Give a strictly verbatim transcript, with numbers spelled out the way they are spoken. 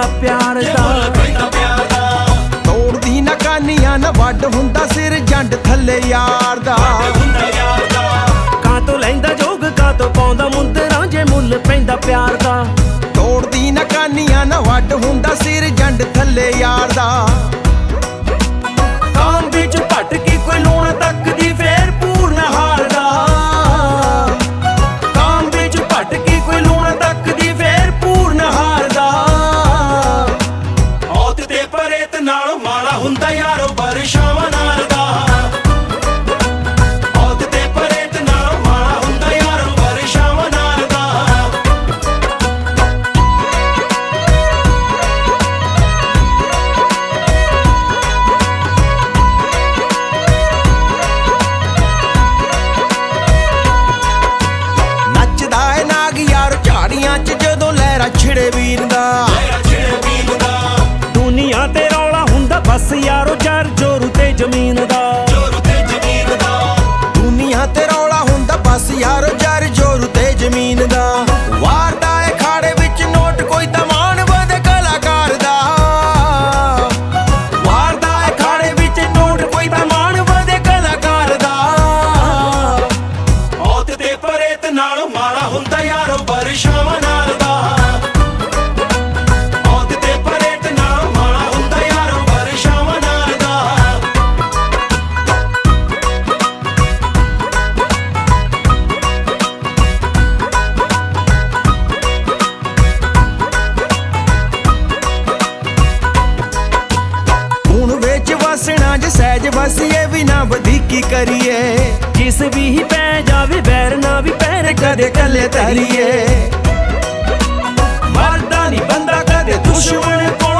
ਪਿਆਰ ਦਾ। ਤੋੜਦੀ ਨਾ ਕਾਨੀਆਂ ਨਾ ਵੱਡ ਹੁੰਦਾ ਸਿਰ ਜੰਡ ਥੱਲੇ ਯਾਰ ਦਾ। ਕਾਂ ਤੋਂ ਲੈਂਦਾ ਜੋਗ ਕਾਂ ਤੋਂ ਪਾਉਂਦਾ ਮੁੰਦਰਾਂ ਜੇ ਮੁੱਲ ਪੈਂਦਾ ਪਿਆਰ ਦਾ। ਤੋੜਦੀ ਨਾ ਕਾਨੀਆਂ ਨਾ ਵੱਡ ਹੁੰਦਾ ਸਿਰ ਜੰਡ ਥੱਲੇ ਯਾਰ ਦਾ। ਕਾਮ ਵਿੱਚ ਘਟ ਕੇ ਕੋਈ ਲੂਣ ਤੱਕਦੀ ਫੇਰ ਪੂਰਨ ਹਾਰਦਾ। ਕਾਮ ਵਿੱਚ ਘਟ ਕੇ ਕੋਈ ਲੂਣ ਤੱਕਦੀ ਫੇਰ ਪੂਰਨ ਹਾਰਦਾ। ਔਤ ਤੇ ਪਰੇਤ ਨਾਲੋਂ ਮਾੜਾ ਹੁੰਦਾ ਯਾਰੋ ਬਰਸ਼ਾਵਾਂ ਨਾਲ ਦਾ। ਔਤ ਤੇ ਪਰੇਤ ਨਾਲੋਂ ਮਾੜਾ ਹੁੰਦਾ ਯਾਰੋ ਬਰਸ਼ਾਵਾਂ ਨਾਲ ਦਾ। ਨੱਚਦਾ ਏ ਨਾਗ ਯਾਰ ਝਾੜੀਆਂ ਚ ਜਦੋਂ ਲਹਿਰਾ ਛਿੜੇ ਵੀਰ ਦਾ। ਦੁਨੀਆ ਤੇ ਰੌਲਾ ਹੁੰਦਾ ਬਸ ਯਾਰੋ ਜਰ ਜੋਰੂ ਤੇ ਜ਼ਮੀਨ ਦਾ। ਦੁਨੀਆ ਤੇ ਰੌਲਾ ਹੁੰਦਾ ਬਸ ਯਾਰੋ ਜਰ ਜੋਰੂ ਤੇ ਜ਼ਮੀਨ ਦਾ। ਵਾਰਦਾ ਏ ਖਾੜੇ ਵਿੱਚ ਨੋਟ ਕੋਈ ਤਮਾਨ ਵਧੇ ਕਲਾਕਾਰ ਦਾ। ਵਾਰਦਾ ਏ ਖਾੜੇ ਵਿੱਚ ਨੋਟ ਕੋਈ ਤਮਾਨ ਵਧੇ ਕਲਾਕਾਰ ਦਾ। ਔਤ ਤੇ ਪਰੇਤ ਨਾਲੋਂ ਮਾੜਾ ਹੁੰਦਾ ਯਾਰੋ ਬਰਸ਼ਾਵਾਂ ਨਾਲ ਦਾ। ਔਤ ਤੇ ਪਰੇਤ ਨਾਲੋਂ ਮਾੜਾ ਹੁੰਦਾ ਯਾਰੋ ਬਰਸ਼ਾਵਾਂ ਨਾਲ ਦਾ। ਹੁਣ ਵਿੱਚ ਵਸਣਾ ਜੇ ਸਹਿਜ ਵਸੀਏ ਵੀ ਨਾ ਵਧੀਕੀ ਕਰੀਏ। ਜਿਸ ਵੀ ਹੀ ਪੈ ਜਾਵੇ ਵੈਰ ਨਾ ਵੀ ਪੈਰ ਕਦੇ ਕੱਲੇ ਤਰੀਏ। ਮਰਦਾ ਨਹੀਂ ਬੰਦਾ ਕਦੇ ਦੁਸ਼ਮਣ ਕੋਲ